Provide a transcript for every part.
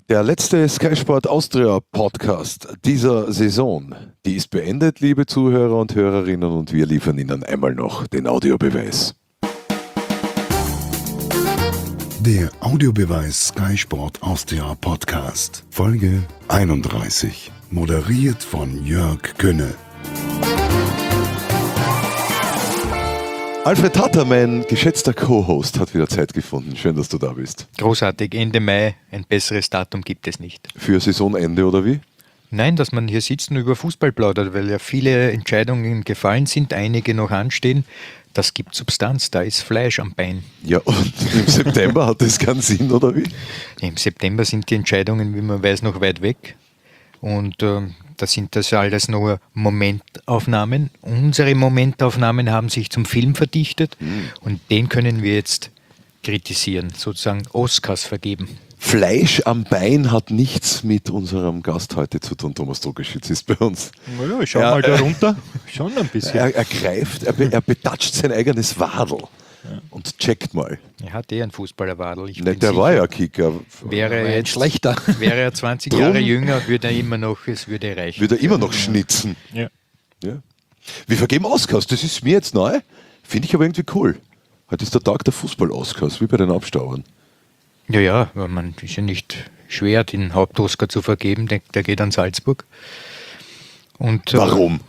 Der letzte Sky Sport Austria Podcast dieser Saison, die ist beendet, liebe Zuhörer und Hörerinnen, und wir liefern Ihnen einmal noch den Audiobeweis. Der Audiobeweis Sky Sport Austria Podcast, Folge 31, moderiert von Jörg Könne. Alfred Tatter, mein geschätzter Co-Host, hat wieder Zeit gefunden. Schön, dass du da bist. Großartig. Ende Mai, ein besseres Datum gibt es nicht. Für Saisonende oder wie? Nein, dass man hier sitzt und über Fußball plaudert, weil ja viele Entscheidungen gefallen sind, einige noch anstehen. Das gibt Substanz, da ist Fleisch am Bein. Ja, und im September hat das keinen Sinn, oder wie? Im September sind die Entscheidungen, wie man weiß, noch weit weg. Und da sind das alles nur Momentaufnahmen. Unsere Momentaufnahmen haben sich zum Film verdichtet und den können wir jetzt kritisieren, sozusagen Oscars vergeben. Fleisch am Bein hat nichts mit unserem Gast heute zu tun. Thomas Drogeschitz ist bei uns. Naja, ich schau mal da runter. Schon ein bisschen. Er greift, er betatscht sein eigenes Wadel und checkt mal. Er hat einen Fußballerwadel. Der war ja Kicker. Wäre er jetzt schlechter. Wäre er 20 Jahre jünger, würde er immer noch, es würde reichen. Würde er immer noch schnitzen. Ja. Ja. Wir vergeben Oscars, das ist mir jetzt neu. Finde ich aber irgendwie cool. Heute ist der Tag der Fußball-Oscars, wie bei den Abstaubern. Ja, aber man ist ja nicht schwer, den Haupt-Oscar zu vergeben. Der geht an Salzburg. Und, Warum?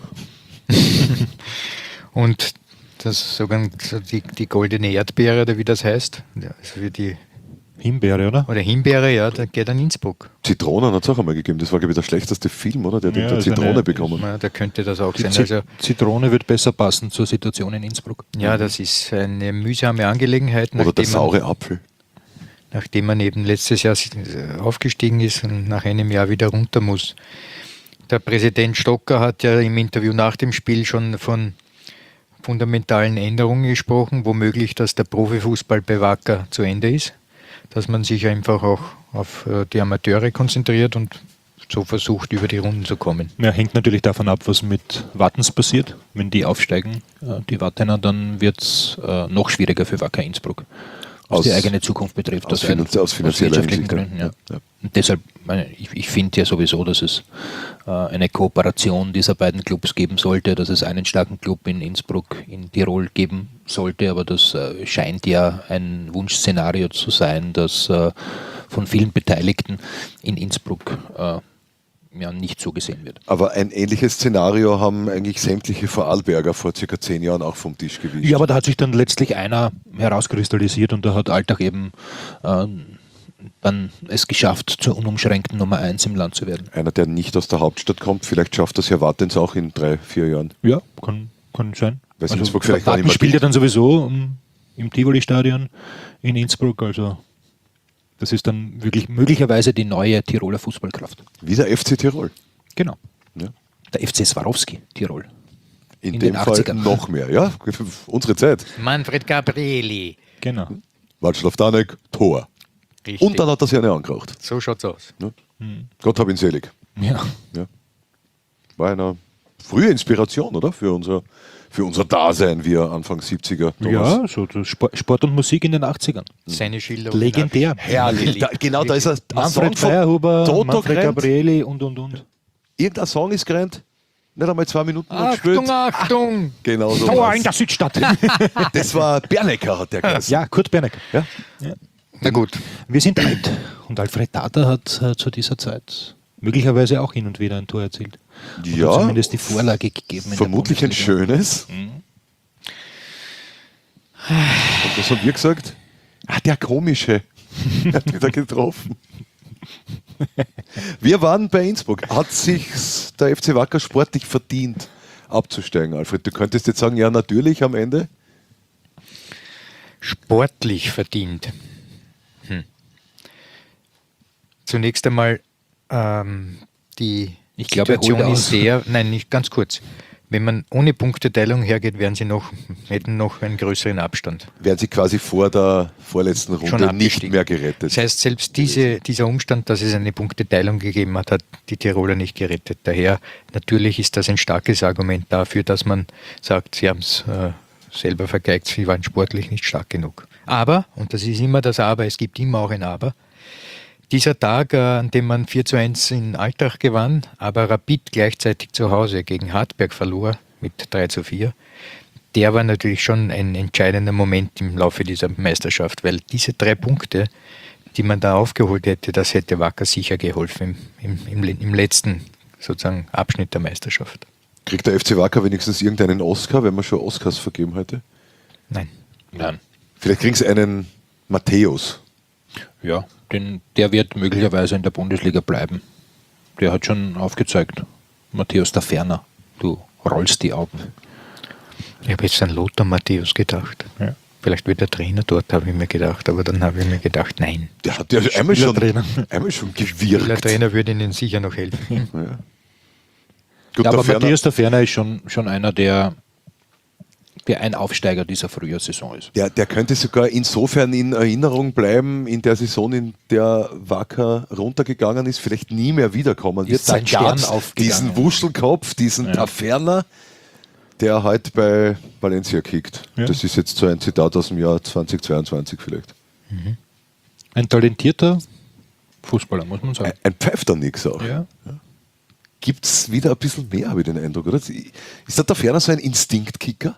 Und das sogar die goldene Erdbeere, oder wie das heißt, also die Himbeere, oder? Himbeere, ja, der geht an Innsbruck. Zitronen hat es auch einmal gegeben. Das war, glaube ich, der schlechteste Film, oder? Der hat Zitrone bekommen. Ja, da könnte das auch Die sein. Also, Zitrone wird besser passen zur Situation in Innsbruck. ja, das ist eine mühsame Angelegenheit. Oder der saure Apfel. Nachdem man eben letztes Jahr aufgestiegen ist und nach einem Jahr wieder runter muss. Der Präsident Stocker hat ja im Interview nach dem Spiel schon von fundamentalen Änderungen gesprochen, womöglich, dass der Profifußball bei Wacker zu Ende ist, dass man sich einfach auch auf die Amateure konzentriert und so versucht, über die Runden zu kommen. Ja, hängt natürlich davon ab, was mit Wattens passiert. Wenn die aufsteigen, die Wattener, dann wird es noch schwieriger für Wacker Innsbruck. Was die eigene Zukunft betrifft. Aus finanzieller wirtschaftlichen Hinsicht. Gründen, ja. Und deshalb, ich finde ja sowieso, dass es eine Kooperation dieser beiden Clubs geben sollte, dass es einen starken Club in Innsbruck, in Tirol geben sollte, aber das scheint ja ein Wunschszenario zu sein, das von vielen Beteiligten in Innsbruck nicht so gesehen wird. Aber ein ähnliches Szenario haben eigentlich sämtliche Vorarlberger vor circa 10 Jahren auch vom Tisch gewischt. Ja, aber da hat sich dann letztlich einer herauskristallisiert und da hat Alltag eben dann es geschafft, zur unumschränkten Nummer 1 im Land zu werden. Einer, der nicht aus der Hauptstadt kommt, vielleicht schafft das ja Wattens auch in 3-4 Jahren. Ja, kann sein. Weil Innsbruck vielleicht auch nicht Wattens mehr spielt ja dann sowieso im Tivoli-Stadion in Innsbruck, also das ist dann wirklich möglicherweise die neue Tiroler Fußballkraft. Wie der FC Tirol. Genau. Ja. Der FC Swarovski Tirol. In In dem den Fall 80ern. noch mehr, ja. Unsere Zeit. Manfred Gabrieli. Genau. Václav Danek, Tor. Richtig. Und dann hat er sich eine angeraucht. So schaut's aus. Gott hab ihn selig. Ja. Ja. War eine frühe Inspiration, oder? Für unser Dasein, wir Anfang 70er. Thomas. Ja, so das Sport und Musik in den 80ern. Seine Schilderung. Legendär. Herrlich. Genau, da ist ein Song Manfred von Feierhuber, Toto Manfred gerannt. Gabrieli und. Irgendein Song ist gerannt. Nicht einmal 2 Minuten und gespielt. Achtung! Genau so. Tor war's. in der Südstadt. Das war Bernecker, hat der geheißen. Ja, Kurt Berneck. Ja? Na gut. Wir sind alt und Alfred Tater hat zu dieser Zeit möglicherweise auch hin und wieder ein Tor erzielt. Oder Ja, zumindest die Vorlage gegeben. in der vermutlich ein Bundesliga. schönes. Und was haben wir gesagt? Der Komische. Er hat wieder getroffen. Wir waren bei Innsbruck. Hat sich der FC Wacker sportlich verdient, abzusteigen, Alfred? Du könntest jetzt sagen, ja, natürlich am Ende. Sportlich verdient. Zunächst einmal die Ich glaube, er holt Situation aus. ist sehr, nein, nicht ganz kurz. Wenn man ohne Punkteteilung hergeht, hätten noch einen größeren Abstand. Werden sie quasi vor der vorletzten Schon Runde nicht abgestiegen. mehr gerettet. Das heißt, selbst dieser Umstand, dass es eine Punkteteilung gegeben hat, hat die Tiroler nicht gerettet. Daher, natürlich ist das ein starkes Argument dafür, dass man sagt, sie haben es selber vergeigt, sie waren sportlich nicht stark genug. Aber, und das ist immer das Aber, es gibt immer auch ein Aber, Dieser Tag, an dem man 4:1 in Altach gewann, aber Rapid gleichzeitig zu Hause gegen Hartberg verlor mit 3:4, der war natürlich schon ein entscheidender Moment im Laufe dieser Meisterschaft, weil diese 3 Punkte, die man da aufgeholt hätte, das hätte Wacker sicher geholfen im letzten sozusagen Abschnitt der Meisterschaft. Kriegt der FC Wacker wenigstens irgendeinen Oscar, wenn man schon Oscars vergeben hätte? Nein. Vielleicht kriegen sie einen Matthäus. Ja, der wird möglicherweise in der Bundesliga bleiben. Der hat schon aufgezeigt. Matthäus Taferner, du rollst die Augen. Ich habe jetzt an Lothar Matthäus gedacht. Ja. Vielleicht wird der Trainer dort, habe ich mir gedacht. Aber dann habe ich mir gedacht, nein. Der hat ja einmal schon gewirkt. Der Trainer würde Ihnen sicher noch helfen. Ja. Gut, Ja, aber Matthäus Taferner ist schon einer, der ein Aufsteiger dieser Frühjahrssaison ist. Der könnte sogar insofern in Erinnerung bleiben, in der Saison, in der Wacker runtergegangen ist, vielleicht nie mehr wiederkommen. Jetzt sein Stern aufgegangen. Diesen Wuschelkopf, diesen Taferner, der heute bei Valencia kickt. Ja. Das ist jetzt so ein Zitat aus dem Jahr 2022 vielleicht. Mhm. Ein talentierter Fußballer, muss man sagen. Ein pfeift da nix auch. Ja. Gibt es wieder ein bisschen mehr, habe ich den Eindruck, oder? Ist der Taferner so ein Instinktkicker?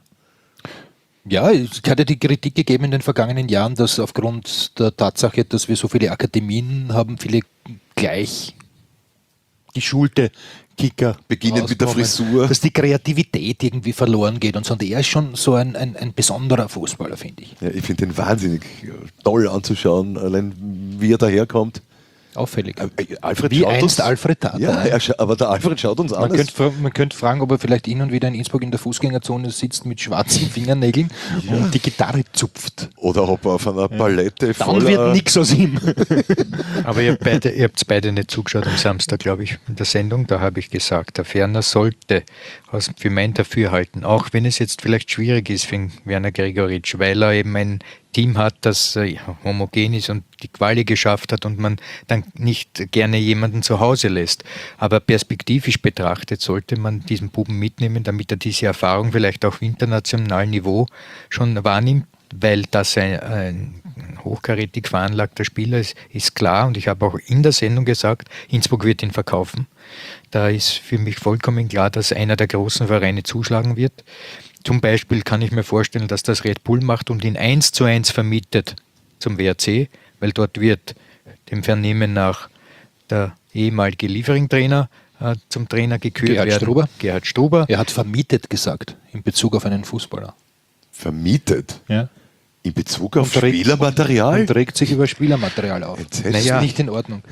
Ja, es hat ja die Kritik gegeben in den vergangenen Jahren, dass aufgrund der Tatsache, dass wir so viele Akademien haben, viele gleich geschulte Kicker beginnen mit der Frisur, dass die Kreativität irgendwie verloren geht und so. Und er ist schon so ein besonderer Fußballer, finde ich. Ja, ich finde den wahnsinnig toll anzuschauen, allein wie er daherkommt. Auffällig. Alfred wie einst Alfred Tata. Ja, aber der Alfred schaut uns an. Man könnte fragen, ob er vielleicht hin und wieder in Innsbruck in der Fußgängerzone sitzt mit schwarzen Fingernägeln und die Gitarre zupft. Oder ob er auf einer Palette voller... Dann wird nichts aus ihm. Aber ihr habt beide nicht zugeschaut am Samstag, glaube ich, in der Sendung. Da habe ich gesagt, der Ferner sollte für mein Dafürhalten, auch wenn es jetzt vielleicht schwierig ist für Werner Gregoritsch, weil er eben ein Team hat, das homogen ist und die Quali geschafft hat und man dann nicht gerne jemanden zu Hause lässt. Aber perspektivisch betrachtet sollte man diesen Buben mitnehmen, damit er diese Erfahrung vielleicht auf internationalem Niveau schon wahrnimmt, weil das ein hochkarätig veranlagter Spieler ist klar. Und ich habe auch in der Sendung gesagt, Innsbruck wird ihn verkaufen. Da ist für mich vollkommen klar, dass einer der großen Vereine zuschlagen wird. Zum Beispiel kann ich mir vorstellen, dass das Red Bull macht und ihn 1:1 vermietet zum WRC, weil dort wird dem Vernehmen nach der ehemalige Liefering-Trainer zum Trainer gekürt werden. Gerhard Struber. Er hat vermietet gesagt, in Bezug auf einen Fußballer. Vermietet? Ja. In Bezug auf Spielermaterial? Und regt sich über Spielermaterial auf. Das ist nicht in Ordnung.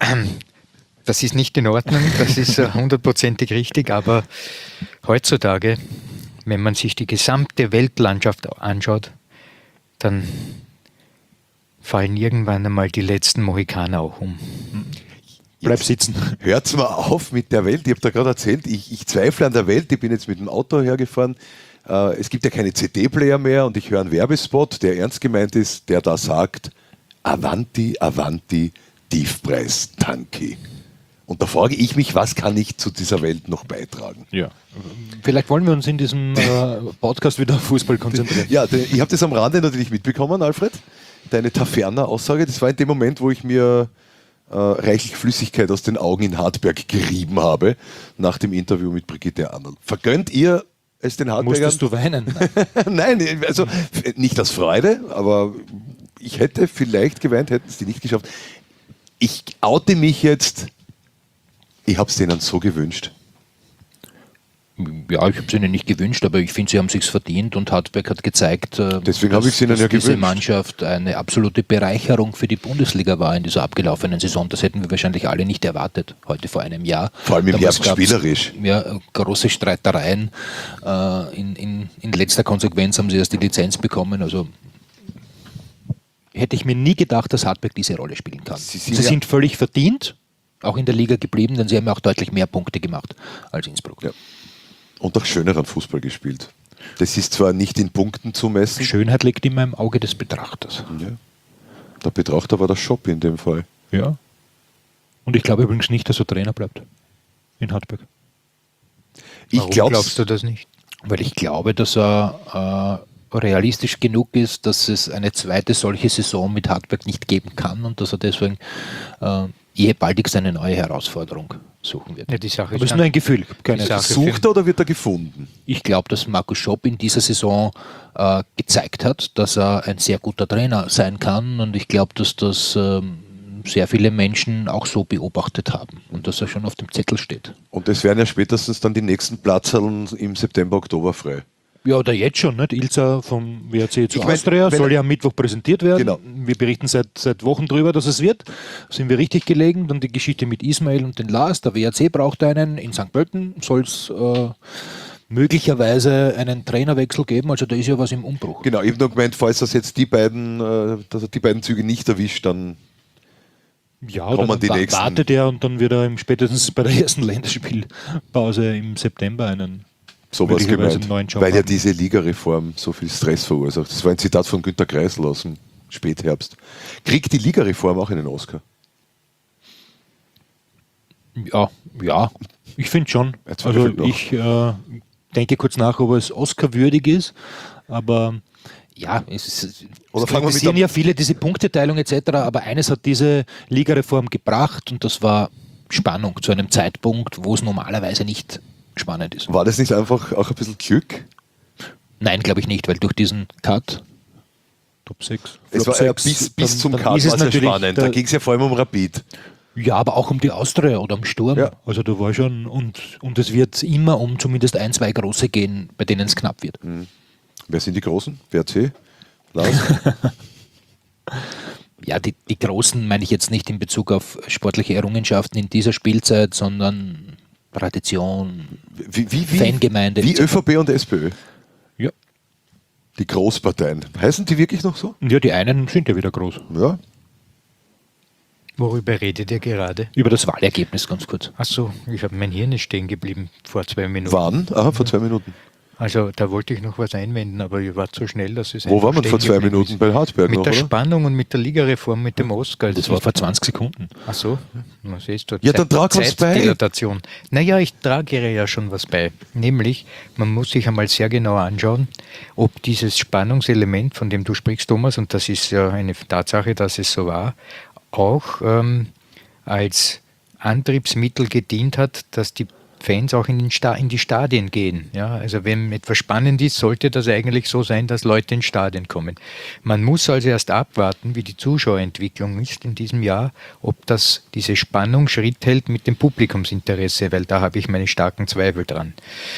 Das ist nicht in Ordnung, das ist 100%ig richtig, aber heutzutage, wenn man sich die gesamte Weltlandschaft anschaut, dann fallen irgendwann einmal die letzten Mohikaner auch um. Bleib sitzen. Hört's mal auf mit der Welt. Ich habe da gerade erzählt, ich zweifle an der Welt. Ich bin jetzt mit dem Auto hergefahren. Es gibt ja keine CD-Player mehr und ich höre einen Werbespot, der ernst gemeint ist, der da sagt, Avanti, Avanti, Tiefpreis, Tanki. Und da frage ich mich, was kann ich zu dieser Welt noch beitragen? Ja. Vielleicht wollen wir uns in diesem Podcast wieder auf Fußball konzentrieren. Ja, ich habe das am Rande natürlich mitbekommen, Alfred. Deine Taferner-Aussage, das war in dem Moment, wo ich mir reichlich Flüssigkeit aus den Augen in Hartberg gerieben habe, nach dem Interview mit Brigitte Arnold. Vergönnt ihr es den Hartbergern? Musstest du weinen? Nein, also nicht aus Freude, aber ich hätte vielleicht geweint, hätten es die nicht geschafft. Ich oute mich jetzt, ich habe es denen so gewünscht. Ja, ich habe es ihnen nicht gewünscht, aber ich finde, sie haben es sich verdient und Hartberg hat gezeigt, deswegen habe ich es ihnen ja gewünscht. Diese Mannschaft eine absolute Bereicherung für die Bundesliga war in dieser abgelaufenen Saison. Das hätten wir wahrscheinlich alle nicht erwartet, heute vor einem Jahr. Vor allem im Herbst spielerisch. Ja, große Streitereien. In letzter Konsequenz haben sie erst die Lizenz bekommen. Also hätte ich mir nie gedacht, dass Hartberg diese Rolle spielen kann. Sie sind völlig verdient, auch in der Liga geblieben, denn sie haben auch deutlich mehr Punkte gemacht als Innsbruck. Ja. Und auch schöneren Fußball gespielt. Das ist zwar nicht in Punkten zu messen. Schönheit liegt immer im Auge des Betrachters. Ja. Der Betrachter war der Shop in dem Fall. Ja. Und ich glaube übrigens nicht, dass er Trainer bleibt in Hartberg. Warum glaubst du das nicht? Weil ich glaube, dass er realistisch genug ist, dass es eine zweite solche Saison mit Hartberg nicht geben kann und dass er deswegen ehebaldigst eine neue Herausforderung suchen wird. Ja, die Sache Aber es ist nur ein Gefühl. Keine Sucht er oder wird er gefunden? Ich glaube, dass Markus Schopp in dieser Saison gezeigt hat, dass er ein sehr guter Trainer sein kann und ich glaube, dass das sehr viele Menschen auch so beobachtet haben und dass er schon auf dem Zettel steht. Und es werden ja spätestens dann die nächsten Platzerln im September, Oktober frei. Ja, oder jetzt schon, nicht? Ilza vom WRC zu Ich mein, Austria soll ja am Mittwoch präsentiert werden. Genau. Wir berichten seit Wochen drüber, dass es wird. Sind wir richtig gelegen. Dann die Geschichte mit Ismail und den Lars. Der WRC braucht einen. In St. Pölten soll es möglicherweise einen Trainerwechsel geben. Also da ist ja was im Umbruch. Genau, ich habe nur gemeint, falls das jetzt dass er die beiden Züge nicht erwischt, dann Ja, kommen dann die nächsten. wartet er und dann wird er spätestens bei der ersten Länderspielpause im September einen sowas möglicherweise gemeint, einen neuen Job weil ja haben. diese Ligareform so viel Stress verursacht. Das war ein Zitat von Günter Kreisel aus dem Spätherbst. Kriegt die Ligareform auch einen Oscar? Ja, ich finde schon. Jetzt Also doch. ich denke kurz nach, ob es Oscar-würdig ist, aber Ja, es Oder fangen wir mit kritisieren ja viele diese Punkteteilung etc., aber eines hat diese Ligareform gebracht und das war Spannung zu einem Zeitpunkt, wo es normalerweise nicht spannend ist. War das nicht einfach auch ein bisschen Glück? Nein, glaube ich nicht, weil durch diesen Cut, Top 6. Es war ja bis zum Cut ist es war sehr natürlich spannend. Da ging es ja vor allem um Rapid. ja, aber auch um die Austria oder um Sturm. Ja. Also da war schon, Und es wird immer um zumindest 1, 2 große gehen, bei denen es knapp wird. Wer sind die Großen? WRC? Lars? Ja, die großen meine ich jetzt nicht in Bezug auf sportliche Errungenschaften in dieser Spielzeit, sondern Tradition, Wie Fangemeinde. Wie etc. ÖVP und SPÖ? ja. Die Großparteien. Heißen die wirklich noch so? Ja, die einen sind ja wieder groß. Ja. Worüber redet ihr gerade? Über das Wahlergebnis ganz kurz. Achso, mein Hirn ist stehen geblieben vor 2 Minuten. Wann? Aha, vor 2 Minuten. Also da wollte ich noch was einwenden, aber ihr wart so schnell, dass es Wo einfach war man stehen vor 2 geblieben Minuten? ist. Bei Hartberg Mit noch, der oder? Spannung und mit der Ligareform, mit dem Oscar. Das war vor 20 Sekunden. Ach so, na, siehst du. Ja, dann trag was bei. Zeitdilatation. Naja, ich trage ja schon was bei. Nämlich, man muss sich einmal sehr genau anschauen, ob dieses Spannungselement, von dem du sprichst, Thomas, und das ist ja eine Tatsache, dass es so war, auch als Antriebsmittel gedient hat, dass die Fans auch in die Stadien gehen. Ja, also wenn etwas spannend ist, sollte das eigentlich so sein, dass Leute in Stadien kommen. Man muss also erst abwarten, wie die Zuschauerentwicklung ist in diesem Jahr, ob diese Spannung Schritt hält mit dem Publikumsinteresse, weil da habe ich meine starken Zweifel dran.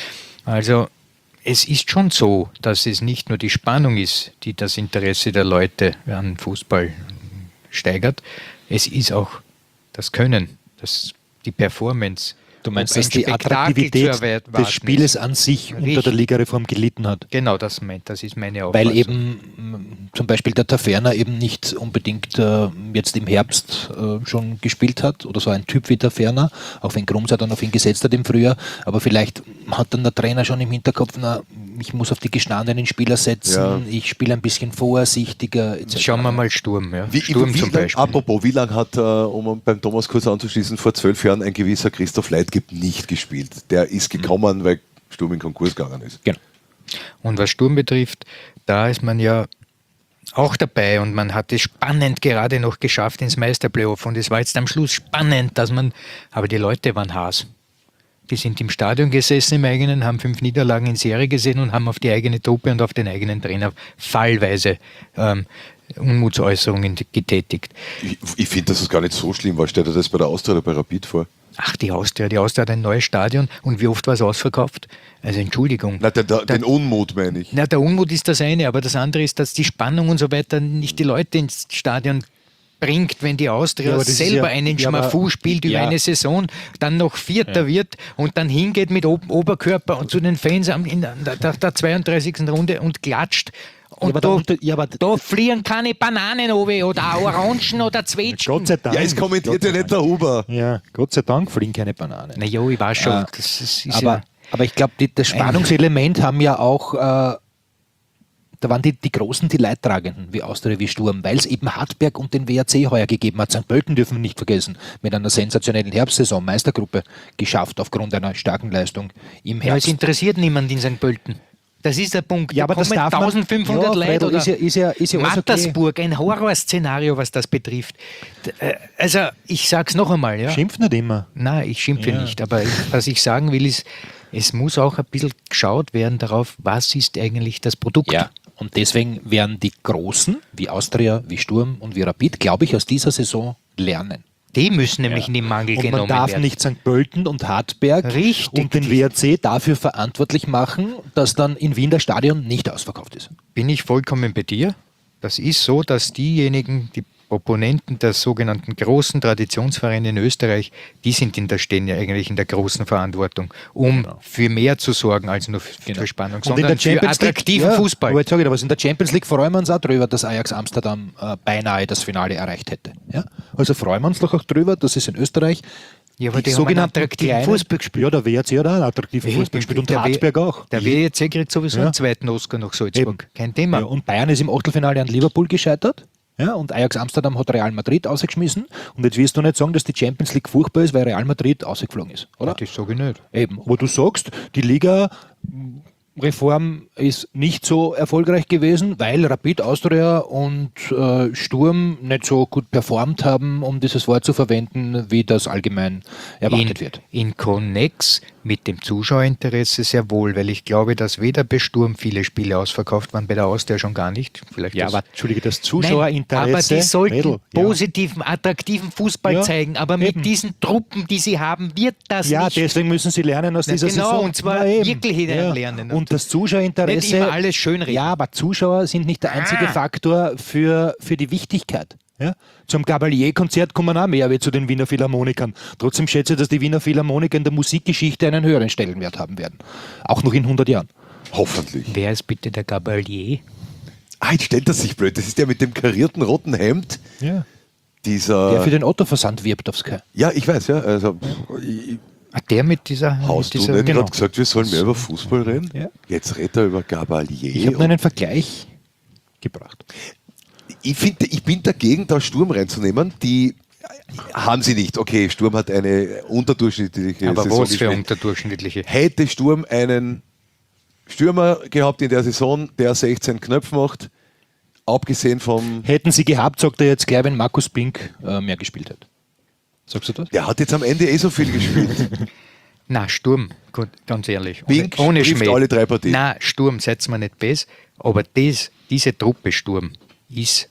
Also es ist schon so, dass es nicht nur die Spannung ist, die das Interesse der Leute an Fußball steigert, es ist auch das Können, die Performance. Du meinst, Ob dass die ein Spektakel Attraktivität zu erwarten des ist. Spieles an sich unter der Ligareform gelitten hat? Genau, das ist meine Auffassung. Weil eben zum Beispiel der Taverner eben nicht unbedingt jetzt im Herbst schon gespielt hat oder so ein Typ wie Taverner, auch wenn Grumser dann auf ihn gesetzt hat im Frühjahr, aber vielleicht hat dann der Trainer schon im Hinterkopf, ich muss auf die gestandenen Spieler setzen, Ja. ich spiele ein bisschen vorsichtiger etc. Schauen wir mal Sturm. Ja. Wie Sturm lang, apropos, wie lange hat, um beim Thomas kurz anzuschließen, vor 12 Jahren ein gewisser Christoph Leitgeb nicht gespielt? Der ist gekommen, weil Sturm in Konkurs gegangen ist. Genau. Und was Sturm betrifft, da ist man ja auch dabei und man hat es spannend gerade noch geschafft ins Meisterplayoff und es war jetzt am Schluss spannend, aber die Leute waren Haas. Die sind im Stadion gesessen im eigenen, haben 5 Niederlagen in Serie gesehen und haben auf die eigene Truppe und auf den eigenen Trainer fallweise Unmutsäußerungen getätigt. Ich finde, dass es gar nicht so schlimm war. Stellt dir das bei der Austria oder bei Rapid vor? Ach, die Austria hat ein neues Stadion und wie oft war es ausverkauft? Also Entschuldigung. Nein, den Unmut meine ich. Na, der Unmut ist das eine, aber das andere ist, dass die Spannung und so weiter nicht die Leute ins Stadion bringt, wenn die Austria Ja, aber das selber ist ja- einen ja, aber- Schmafu spielt über ja. eine Saison, dann noch Vierter wird und dann hingeht mit Oberkörper und zu den Fans in der 32. Runde und klatscht. Und da fliegen keine Bananen runter oder Orangen oder Zwetschgen. Gott sei Dank. Ja, es kommentiert ja nicht der Huber. Ja, Gott sei Dank fliegen keine Bananen. Na ja, ich weiß schon. Das ist Aber ich glaube, das Spannungselement haben ja auch, da waren die Großen, die Leidtragenden, wie Austria, wie Sturm, weil es eben Hartberg und den WRC heuer gegeben hat. St. Pölten dürfen wir nicht vergessen, mit einer sensationellen Herbstsaison, Meistergruppe geschafft aufgrund einer starken Leistung im ja, es Herbst. interessiert niemand in St. Pölten. Das ist der Punkt. Ja, aber Da das kommen darf man- 1500 Ja, Leute Fredl, oder ist ja alles okay. Mattersburg, ein Horrorszenario, was das betrifft. Also, ich sag's noch einmal. Ja. Schimpft nicht immer. Nein, ich schimpfe Ja. nicht. Aber was ich sagen will, ist, es muss auch ein bisschen geschaut werden darauf, was ist eigentlich das Produkt. Ja, und deswegen werden die Großen, wie Austria, wie Sturm und wie Rapid, glaube ich, aus dieser Saison lernen. Die müssen nämlich in den Mangel Und man genommen darf werden. nicht St. Pölten und Hartberg Richtig. und den WRC dafür verantwortlich machen, dass dann in Wien das Stadion nicht ausverkauft ist. Bin ich vollkommen bei dir. Das ist so, dass diejenigen, die Proponenten der sogenannten großen Traditionsvereine in Österreich, die stehen ja eigentlich in der großen Verantwortung, um für mehr zu sorgen als nur für Spannung, sondern für attraktiven Fußball. Aber jetzt sage ich dir was, in der Champions League freuen wir uns auch drüber, dass Ajax Amsterdam beinahe das Finale erreicht hätte. Ja? Also freuen wir uns doch auch drüber, dass es in Österreich Ja, aber die haben einen attraktiven Fußball gespielt. Ja, der WRC hat auch einen attraktiven Fußball gespielt und Hartberg auch. Der WRC kriegt sowieso einen zweiten Oscar nach Salzburg. Kein Thema. Ja, und Bayern ist im Achtelfinale an Liverpool gescheitert. Ja, und Ajax Amsterdam hat Real Madrid ausgeschmissen. Und jetzt wirst du nicht sagen, dass die Champions League furchtbar ist, weil Real Madrid ausgeflogen ist, oder? Das sage ich nicht. Eben. Aber du sagst, die Liga-Reform ist nicht so erfolgreich gewesen, weil Rapid, Austria und Sturm nicht so gut performt haben, um dieses Wort zu verwenden, wie das allgemein erwartet wird. In Connex mit dem Zuschauerinteresse sehr wohl, weil ich glaube, dass weder bei Sturm viele Spiele ausverkauft waren, bei der Austria schon gar nicht. Vielleicht Ja, das- aber Entschuldige, das Nein, Zuschauerinteresse. aber die sollten Mädel, positiven, attraktiven Fußball Ja, zeigen, aber mit eben. diesen Truppen, die sie haben, wird das Ja, nicht. deswegen müssen sie lernen aus Na, dieser genau, Saison. und zwar Na eben. wirklich lernen. Und das Zuschauerinteresse. Nicht immer alles schönreden. Ja, aber Zuschauer sind nicht der einzige Faktor für die Wichtigkeit. Ja? Zum Gabalier-Konzert kommen auch mehr wie zu den Wiener Philharmonikern. Trotzdem schätze ich, dass die Wiener Philharmoniker in der Musikgeschichte einen höheren Stellenwert haben werden. Auch noch in 100 Jahren. Hoffentlich. Wer ist bitte der Gabalier? Jetzt stellt das sich blöd. Das ist der mit dem karierten roten Hemd. Ja. Dieser. Der für den Otto-Versand wirbt auf Sky. Ja, ich weiß, ja. Also, Der mit dieser... hast mit du dieser nicht gerade gesagt, wir sollen mehr über Fußball reden? Ja. Jetzt redet er über Gabalier. Ich habe nur einen Vergleich gebracht. Ich bin dagegen, da Sturm reinzunehmen. Die haben sie nicht. Okay, Sturm hat eine unterdurchschnittliche aber Saison was für gespielt. unterdurchschnittliche? Hätte Sturm einen Stürmer gehabt in der Saison, der 16 Knöpfe macht, abgesehen vom... Hätten sie gehabt, sagt er jetzt gleich, wenn Markus Pink mehr gespielt hat. Sagst du das? Der hat jetzt am Ende so viel gespielt. Na, Sturm, gut, ganz ehrlich. Pink ohne trifft Schmäh. alle 3 Partien. Na, Sturm, seid mir nicht bes, aber diese Truppe Sturm ist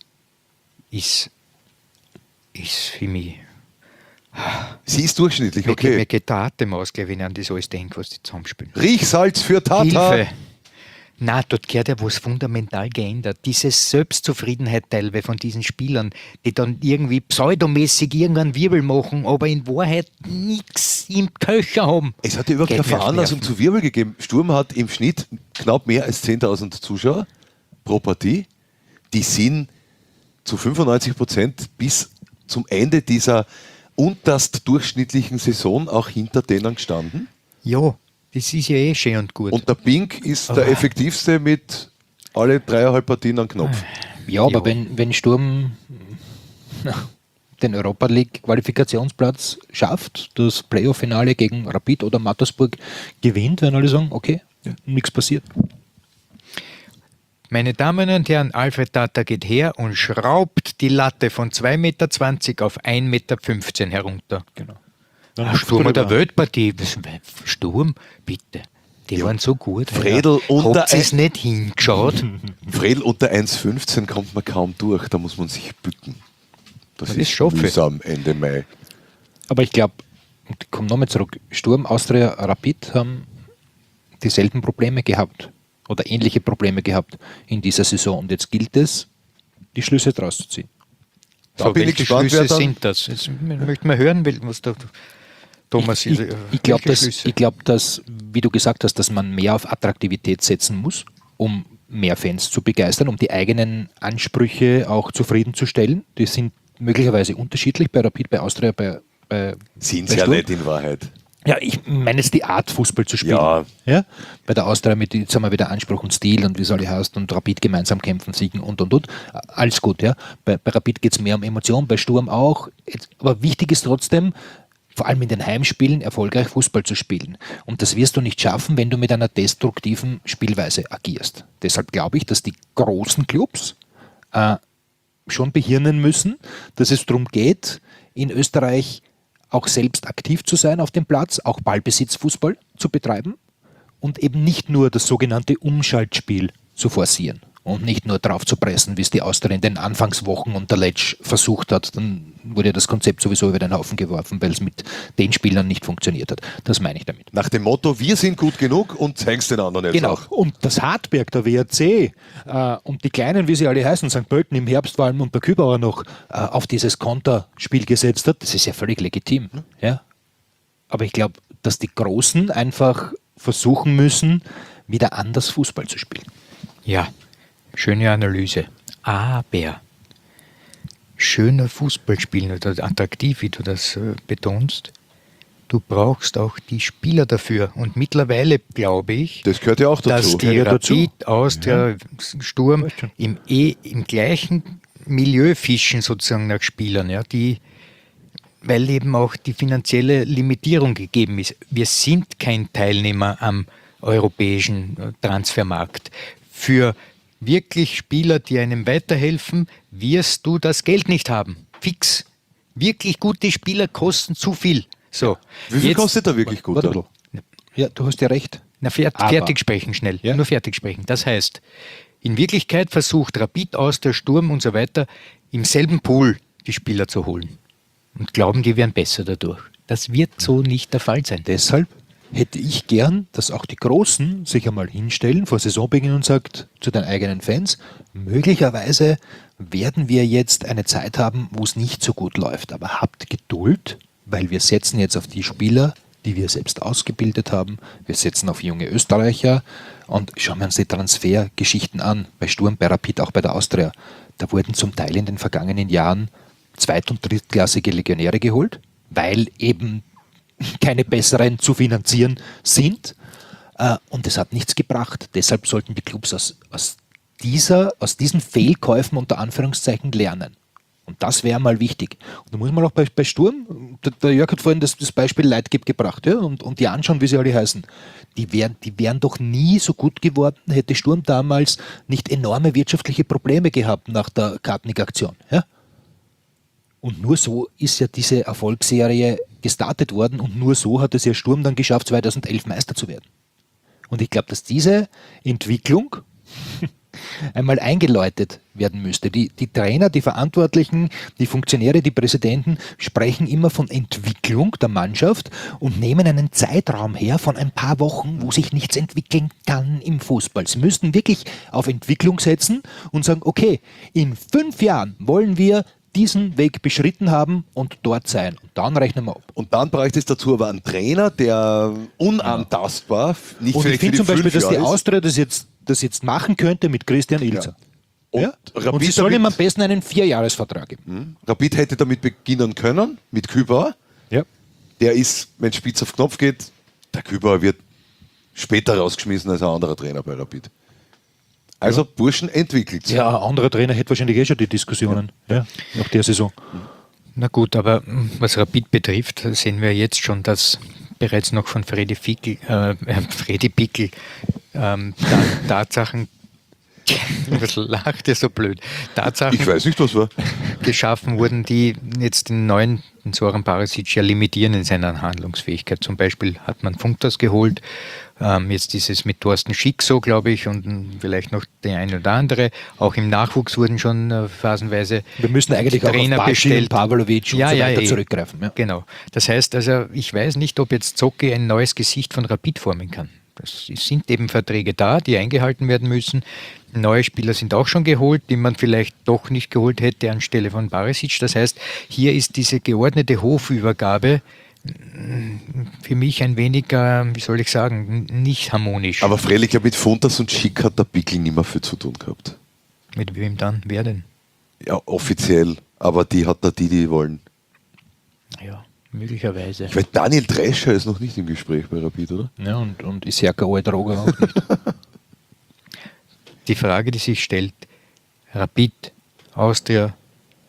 für mich. Sie ist durchschnittlich, Mir okay. geht der Atem aus, wenn ich an das alles denke, was die zusammenspielen. Riechsalz für Tata. Hilfe! Na, dort gehört ja was fundamental geändert. Diese Selbstzufriedenheit teilweise von diesen Spielern, die dann irgendwie pseudomäßig irgendeinen Wirbel machen, aber in Wahrheit nichts im Köcher haben. Es hat ja überhaupt Geht keine mir auf Veranlassung Nerven. zu Wirbel gegeben. Sturm hat im Schnitt knapp mehr als 10.000 Zuschauer pro Partie. Die sind zu 95% bis zum Ende dieser unterst durchschnittlichen Saison auch hinter denen gestanden. Ja, das ist ja eh schön und gut. Und der Pink ist der effektivste mit alle 3,5 Partien am Knopf. Ja, aber Jo. wenn Sturm den Europa League Qualifikationsplatz schafft, das Playoff-Finale gegen Rapid oder Mattersburg gewinnt, werden alle sagen, okay, nichts passiert. Meine Damen und Herren, Alfred Tata geht her und schraubt die Latte von 2,20 Meter auf 1,15 Meter herunter. Genau. Sturm der Weltpartie. Sturm, bitte. Die waren so gut. Fredl unter Habt ihr es nicht hingeschaut? Fredl unter 1,15 kommt man kaum durch, da muss man sich bücken. Das Das ist schaffe ich. mühsam Ende Mai. Aber ich glaube, und ich komme nochmal zurück, Sturm, Austria, Rapid haben dieselben Probleme gehabt oder ähnliche Probleme gehabt in dieser Saison. Und jetzt gilt es, die Schlüsse daraus zu ziehen. Da bin ich welche gespannt, wer Schlüsse dann... sind das? Jetzt möchte man hören, was der Thomas Ich glaube, welche Schlüsse? dass, wie du gesagt hast, dass man mehr auf Attraktivität setzen muss, um mehr Fans zu begeistern, um die eigenen Ansprüche auch zufriedenzustellen. Die sind möglicherweise unterschiedlich bei Rapid, bei Austria, bei Sind bei ja Sturm. nicht in Wahrheit. Ja, ich meine jetzt die Art, Fußball zu spielen. Ja. Bei der Austria mit, jetzt haben wir wieder Anspruch und Stil und wie soll ich heißt und Rapid gemeinsam kämpfen, siegen und. Alles gut, ja. Bei Rapid geht es mehr um Emotion, bei Sturm auch. Aber wichtig ist trotzdem, vor allem in den Heimspielen, erfolgreich Fußball zu spielen. Und das wirst du nicht schaffen, wenn du mit einer destruktiven Spielweise agierst. Deshalb glaube ich, dass die großen Clubs schon behirnen müssen, dass es darum geht, in Österreich auch selbst aktiv zu sein auf dem Platz, auch Ballbesitzfußball zu betreiben und eben nicht nur das sogenannte Umschaltspiel zu forcieren und nicht nur drauf zu pressen, wie es die Austria in den Anfangswochen unter Letsch versucht hat. Dann wurde das Konzept sowieso über den Haufen geworfen, weil es mit den Spielern nicht funktioniert hat. Das meine ich damit. Nach dem Motto, wir sind gut genug und zeigen es den anderen jetzt Genau. auch. Und das Hartberg, der WRC und die Kleinen, wie sie alle heißen, St. Pölten im Herbst vor allem und der Kübauer noch Auf dieses Konterspiel gesetzt hat, das ist ja völlig legitim. Ja? Aber ich glaube, dass die Großen einfach versuchen müssen, wieder anders Fußball zu spielen. Ja, schöne Analyse. Aber schöner Fußball spielen oder attraktiv, wie du das betonst, du brauchst auch die Spieler dafür. Und mittlerweile glaube ich, Das gehört ja auch dazu. dass die Rapid, Austria, Sturm im gleichen Milieu fischen sozusagen nach Spielern, ja, weil eben auch die finanzielle Limitierung gegeben ist. Wir sind kein Teilnehmer am europäischen Transfermarkt. Für wirklich Spieler, die einem weiterhelfen, wirst du das Geld nicht haben. Fix. Wirklich gute Spieler kosten zu viel. So. Wie viel Jetzt- kostet er wirklich gut? Warte, Ja, du hast ja recht. Na, Aber- fertig sprechen schnell. Ja. Nur fertig sprechen. Das heißt, in Wirklichkeit versucht Rapid, Austria, Sturm und so weiter im selben Pool die Spieler zu holen. Und glauben, die werden besser dadurch. Das wird so nicht der Fall sein. Deshalb hätte ich gern, dass auch die Großen sich einmal hinstellen vor Saisonbeginn und sagt zu den eigenen Fans, möglicherweise werden wir jetzt eine Zeit haben, wo es nicht so gut läuft. Aber habt Geduld, weil wir setzen jetzt auf die Spieler, die wir selbst ausgebildet haben. Wir setzen auf junge Österreicher und schauen wir uns die Transfergeschichten an. Bei Sturm, bei Rapid, auch bei der Austria. Da wurden zum Teil in den vergangenen Jahren zweit- und drittklassige Legionäre geholt, weil eben keine besseren zu finanzieren sind. Und es hat nichts gebracht. Deshalb sollten die Clubs aus diesen Fehlkäufen unter Anführungszeichen lernen. Und das wäre mal wichtig. Und da muss man auch bei Sturm, der Jörg hat vorhin das Beispiel Leitgeb gebracht, ja, und die anschauen, wie sie alle heißen. Die wären doch nie so gut geworden, hätte Sturm damals nicht enorme wirtschaftliche Probleme gehabt nach der Kartnick-Aktion. Ja? Und nur so ist ja diese Erfolgsserie gestartet worden und nur so hat es ja Sturm dann geschafft, 2011 Meister zu werden. Und ich glaube, dass diese Entwicklung einmal eingeläutet werden müsste. Die Trainer, die Verantwortlichen, die Funktionäre, die Präsidenten sprechen immer von Entwicklung der Mannschaft und nehmen einen Zeitraum her von ein paar Wochen, wo sich nichts entwickeln kann im Fußball. Sie müssten wirklich auf Entwicklung setzen und sagen, okay, in 5 Jahren wollen wir diesen Weg beschritten haben und dort sein. Und dann rechnen wir ab. Und dann bräuchte es dazu aber einen Trainer, der unantastbar, nicht Und vielleicht ich finde für zum Beispiel, 5 dass die Jahre ist. Austria das jetzt machen könnte mit Christian Ilzer. Und Ja? Rapid Und sie sollen damit- ihm am besten einen 4-Jahres-Vertrag geben. Rapid hätte damit beginnen können, mit Kübauer. Ja. Der ist, wenn Spitz auf Knopf geht, der Kübauer wird später rausgeschmissen als ein anderer Trainer bei Rapid. Also Burschen entwickelt sich. Ja, ein anderer Trainer hätte wahrscheinlich schon die Diskussionen nach der Saison. Na gut, aber was Rapid betrifft, sehen wir jetzt schon, dass bereits noch von Freddy Pickel Tatsachen, was lacht ihr so blöd, Tatsachen Ich weiß nicht, was war. geschaffen wurden, die jetzt den neuen Zoran Barisic ja limitieren in seiner Handlungsfähigkeit. Zum Beispiel hat man Funktas geholt, jetzt ist es mit Thorsten Schick so, glaube ich, und vielleicht noch der eine oder andere. Auch im Nachwuchs wurden schon phasenweise Wir müssen eigentlich auch Trainer auf Bacin bestellt. und Pavlovic und so weiter zurückgreifen. Ja. Genau. Das heißt also, ich weiß nicht, ob jetzt Zocki ein neues Gesicht von Rapid formen kann. Es sind eben Verträge da, die eingehalten werden müssen. Neue Spieler sind auch schon geholt, die man vielleicht doch nicht geholt hätte anstelle von Barisic. Das heißt, hier ist diese geordnete Hofübergabe für mich ein wenig, wie soll ich sagen, nicht harmonisch. Aber freilich, ja, mit Funtas und Schick hat der Pickel nicht mehr viel zu tun gehabt. Mit wem dann? Wer denn? Ja, offiziell. Aber die hat da die wollen. Ja, möglicherweise. Ich weiß, Daniel Drescher ist noch nicht im Gespräch bei Rapid, oder? Ja, und Isiaka Oedroga auch nicht. Die Frage, die sich stellt, Rapid, Austria,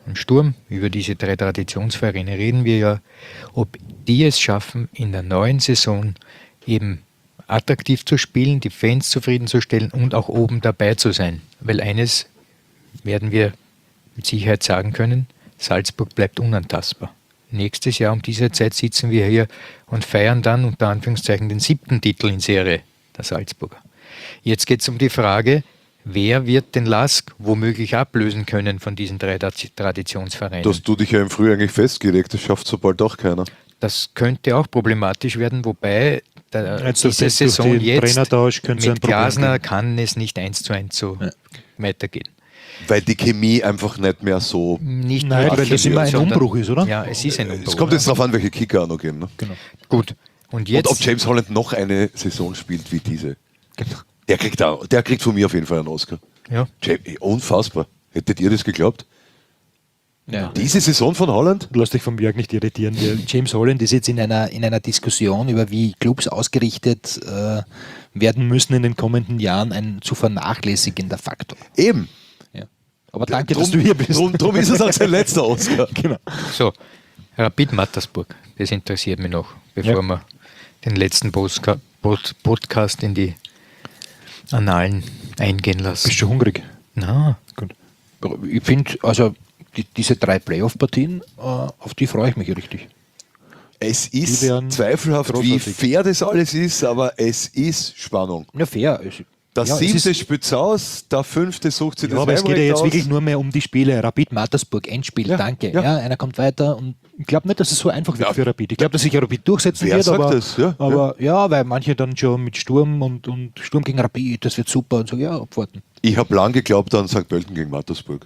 und Sturm, über diese 3 Traditionsvereine reden wir ja, ob die es schaffen, in der neuen Saison eben attraktiv zu spielen, die Fans zufriedenzustellen und auch oben dabei zu sein. Weil eines werden wir mit Sicherheit sagen können, Salzburg bleibt unantastbar. Nächstes Jahr um diese Zeit sitzen wir hier und feiern dann unter Anführungszeichen den 7. Titel in Serie, der Salzburger. Jetzt geht es um die Frage, wer wird den Lask womöglich ablösen können von diesen 3 Traditionsvereinen? Dass du dich ja im Frühjahr eigentlich festgelegt, das schafft so bald auch keiner. Das könnte auch problematisch werden, wobei diese Saison durch den jetzt Trainertausch könnte es ein mit Problem Glasner geben. kann es nicht 1:1 so weitergehen. Weil die Chemie einfach nicht mehr so... Nicht Nein, nur weil die das Chemie, immer ein sondern- Umbruch ist, oder? Ja, es ist ein Umbruch. Es kommt jetzt darauf an, welche Kicker auch noch gehen. Ne? Genau. Gut. Und jetzt, Und ob James Holland noch eine Saison spielt wie diese. Der kriegt von mir auf jeden Fall einen Oscar. ja, Unfassbar. Hättet ihr das geglaubt? Ja. Diese Saison von Holland? Lass dich vom Jörg nicht irritieren. James Holland ist jetzt in einer Diskussion über wie Clubs ausgerichtet werden müssen in den kommenden Jahren ein zu vernachlässigender Faktor. Eben. Ja. Aber danke, dass du hier bist. Drum ist es auch sein letzter Oscar. Genau. so, Rapid Mattersburg, das interessiert mich noch, bevor wir den letzten Podcast in die Annalen eingehen lassen. Bist du hungrig? Na, Gut. Ich finde, also diese 3 Playoff-Partien, auf die freue ich mich richtig. Es ist Die werden zweifelhaft, wie großartig. fair das alles ist, aber es ist Spannung. Ja, fair. Der Ja, es 7. ist- spielt es aus, der 5. sucht sich Ja, das aber es geht ja Heimrecht jetzt aus. wirklich nur mehr um die Spiele. Rapid Mattersburg, Endspiel, Ja, danke. ja. Ja. Einer kommt weiter und Ich glaube nicht, dass es so einfach wird Ja. für Rapid. Ich glaube, dass sich Rapid durchsetzen Wer wird, sagt aber, das? Ja, aber ja. weil manche dann schon mit Sturm und Sturm gegen Rapid, das wird super und so, ja, abwarten. Ich habe lang geglaubt an St. Pölten gegen Mattersburg.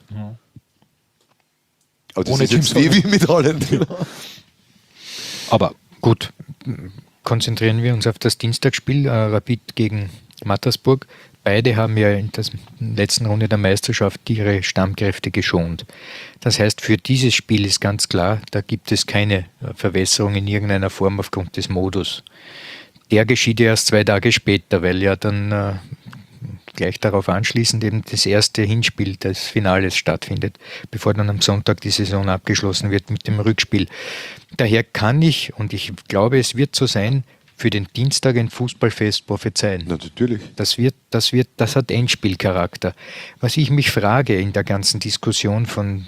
Aber das Ohne ist jetzt James wie mit Holland. aber gut, konzentrieren wir uns auf das Dienstagsspiel, Rapid gegen Mattersburg. Beide haben ja in der letzten Runde der Meisterschaft ihre Stammkräfte geschont. Das heißt, für dieses Spiel ist ganz klar, da gibt es keine Verwässerung in irgendeiner Form aufgrund des Modus. Der geschieht ja erst 2 Tage später, weil ja dann gleich darauf anschließend eben das erste Hinspiel des Finales stattfindet, bevor dann am Sonntag die Saison abgeschlossen wird mit dem Rückspiel. Daher kann ich, und ich glaube, es wird so sein, für den Dienstag ein Fußballfest prophezeien. Na, natürlich. Das hat Endspielcharakter. Was ich mich frage in der ganzen Diskussion von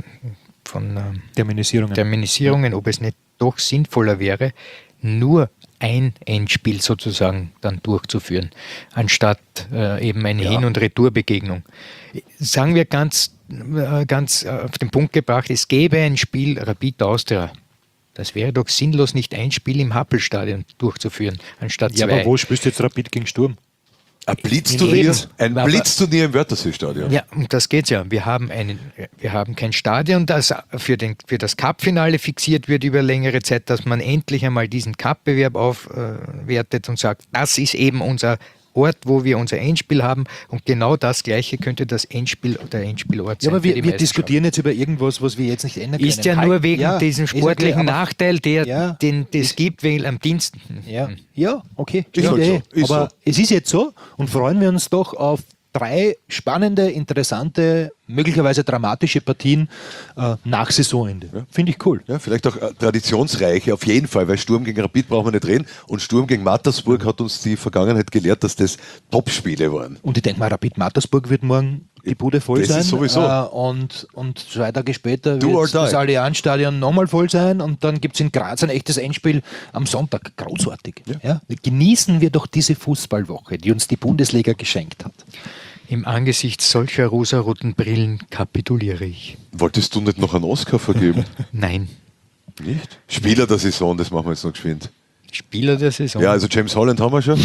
Terminisierungen, ob es nicht doch sinnvoller wäre, nur ein Endspiel sozusagen dann durchzuführen, anstatt eben eine Hin- und Retourbegegnung. Sagen wir ganz auf den Punkt gebracht, es gäbe ein Spiel Rapid Austria. Das wäre doch sinnlos, nicht ein Spiel im Happelstadion durchzuführen, anstatt ja, 2. aber wo spielst du jetzt Rapid gegen Sturm? Ein Blitzturnier, Aber- Blitzturnier im Wörthersee-Stadion. Ja, um das geht's ja. Wir haben kein Stadion, das für das Cup-Finale fixiert wird über längere Zeit, dass man endlich einmal diesen Cup-Bewerb aufwertet und sagt, das ist eben unser Ort, wo wir unser Endspiel haben, und genau das Gleiche könnte der Endspielort sein. Ja, aber für die wir Meisterschaft. diskutieren jetzt über irgendwas, was wir jetzt nicht ändern können. Ist ja nur wegen diesem ist ja sportlichen klar, aber- Nachteil, Ja, den es gibt, weil am Dienst. Ja, okay. Ist halt Idee. so, ist aber so. es ist jetzt so und freuen wir uns doch auf 3 spannende, interessante, möglicherweise dramatische Partien nach Saisonende. Finde ich cool. Ja, vielleicht auch traditionsreiche, auf jeden Fall, weil Sturm gegen Rapid brauchen wir nicht reden. Und Sturm gegen Mattersburg hat uns die Vergangenheit gelehrt, dass das Top-Spiele waren. Und ich denke mal, Rapid Mattersburg wird morgen die Bude voll Das sein. ist sowieso. Und 2 Tage später Do or wird die. das Allianz-Stadion nochmal voll sein und dann gibt es in Graz ein echtes Endspiel am Sonntag. Großartig. Ja. Genießen wir doch diese Fußballwoche, die uns die Bundesliga geschenkt hat. Im Angesicht solcher rosaroten Brillen kapituliere ich. Wolltest du nicht noch einen Oscar vergeben? Nein. Nicht? Spieler der Saison, das machen wir jetzt noch geschwind. Spieler der Saison. Ja, also James Holland haben wir schon.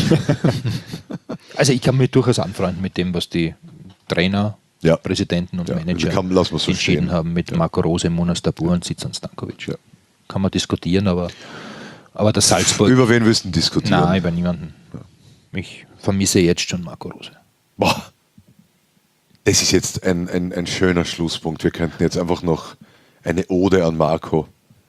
Also ich kann mich durchaus anfreunden mit dem, was die Trainer, Ja. Präsidenten und Ja, Manager lassen wir so entschieden stehen. haben mit Marco Rose, Munas Dabur und Zizan Stankovic. Ja. Kann man diskutieren, aber das Salzburg... Über wen willst du denn diskutieren? Nein, über niemanden. Ich vermisse jetzt schon Marco Rose. Boah. Das ist jetzt ein schöner Schlusspunkt. Wir könnten jetzt einfach noch eine Ode an Marco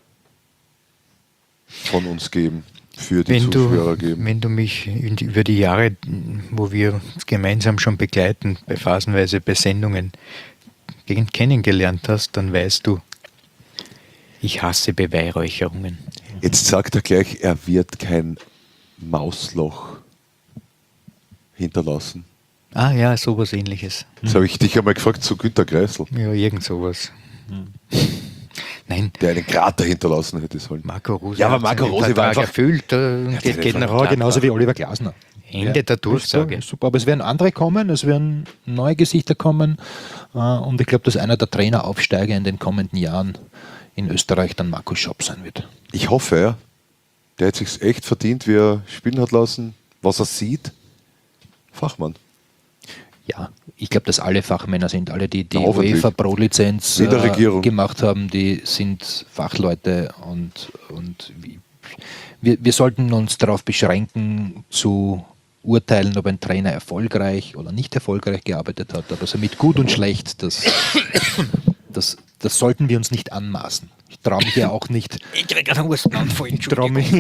von uns geben, für die Zuhörer geben. Wenn du mich über die Jahre, wo wir uns gemeinsam schon begleiten, phasenweise bei Sendungen, kennengelernt hast, dann weißt du, ich hasse Beweihräucherungen. Jetzt sagt er gleich, er wird kein Mausloch hinterlassen. Ah ja, sowas Ähnliches. Das habe ich dich einmal gefragt zu Günter Kreisel, Ja, irgend sowas. Nein, der einen Krater hinterlassen hätte sollen. Marco Rose Ja, aber hat Marco seinen Rose war Vertrag einfach- erfüllt und geht nach Ja, Gladbach. genauso wie Oliver Glasner. Ende der Durchsage. Ist super, aber es werden andere kommen, es werden neue Gesichter kommen und ich glaube, dass einer der Traineraufsteiger in den kommenden Jahren in Österreich dann Markus Schopp sein wird. Ich hoffe, ja. Der hat sich echt verdient, wie er spielen hat lassen, was er sieht. Fachmann. Ja, ich glaube, dass alle Fachmänner sind, alle, die Na, hoffentlich. UEFA Pro-Lizenz In der Regierung. gemacht haben, die sind Fachleute und wir sollten uns darauf beschränken, zu urteilen, ob ein Trainer erfolgreich oder nicht erfolgreich gearbeitet hat, aber so mit gut und schlecht, das sollten wir uns nicht anmaßen. Ich traue mich ja auch nicht. Ich kriege einen Hustenanfall, Ich traue mich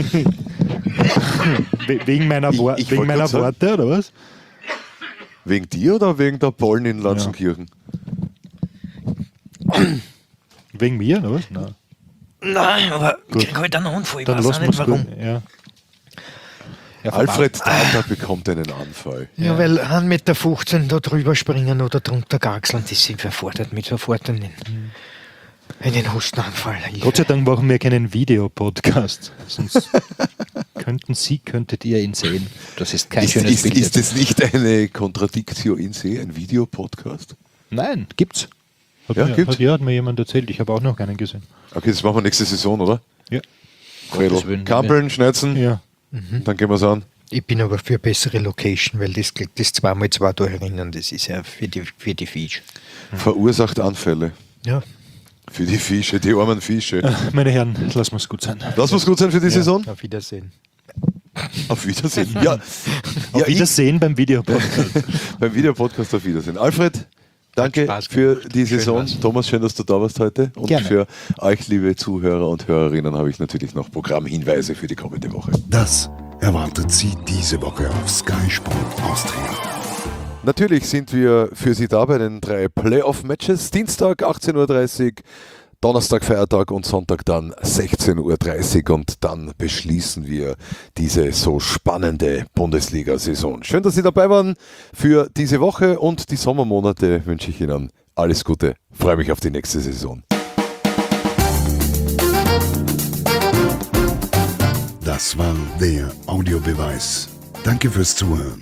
wegen meiner, Ich wegen wollte meiner grad sagen. Worte, oder was? Wegen dir oder wegen der Pollen in Lanzenkirchen? Wegen mir, oder was? Nein. Nein, aber ich kriege halt einen Anfall. Ich Dann weiß auch lassen wir nicht es warum. gut. Ja. Ja, Alfred Data bekommt einen Anfall. Ja, weil 1,15 Meter da drüber springen oder drunter gaxeln, die sind verfordert mit sofort einen Hustenanfall. Gott sei Dank machen wir keinen Videopodcast. Sonst könntet ihr ihn sehen. Das ist kein schönes Bild. Ist das nicht eine Contradictio in se, ein Videopodcast? Nein, gibt's. Ja, gibt's. Hat mir jemand erzählt. Ich habe auch noch keinen gesehen. Okay, das machen wir nächste Saison, oder? Ja. Gottes Fredel. Willen. Kampeln, Schneizen, Ja. dann gehen wir es an. Ich bin aber für bessere Location, weil das 2x2 da herinnen, das ist ja für die Fische. Verursacht Anfälle. Ja. Für die Fische, die armen Fische. Meine Herren, lassen wir es gut sein. Lass uns gut sein für die Saison. Auf Wiedersehen. Auf Wiedersehen. Ja, Auf Wiedersehen beim Videopodcast. beim Videopodcast auf Wiedersehen. Alfred, danke Spaß für gemacht. die Schön Saison. war's. Thomas, schön, dass du da warst heute. Und Gerne. für euch, liebe Zuhörer und Hörerinnen, habe ich natürlich noch Programmhinweise für die kommende Woche. Das erwartet Sie diese Woche auf Sky Sport Austria. Natürlich sind wir für Sie da bei den 3 Playoff-Matches. Dienstag 18:30 Uhr, Donnerstag Feiertag und Sonntag dann 16:30 Uhr. Und dann beschließen wir diese so spannende Bundesliga-Saison. Schön, dass Sie dabei waren für diese Woche und die Sommermonate wünsche ich Ihnen alles Gute. Freue mich auf die nächste Saison. Das war der Audiobeweis. Danke fürs Zuhören.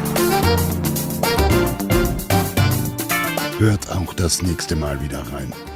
Hört auch das nächste Mal wieder rein.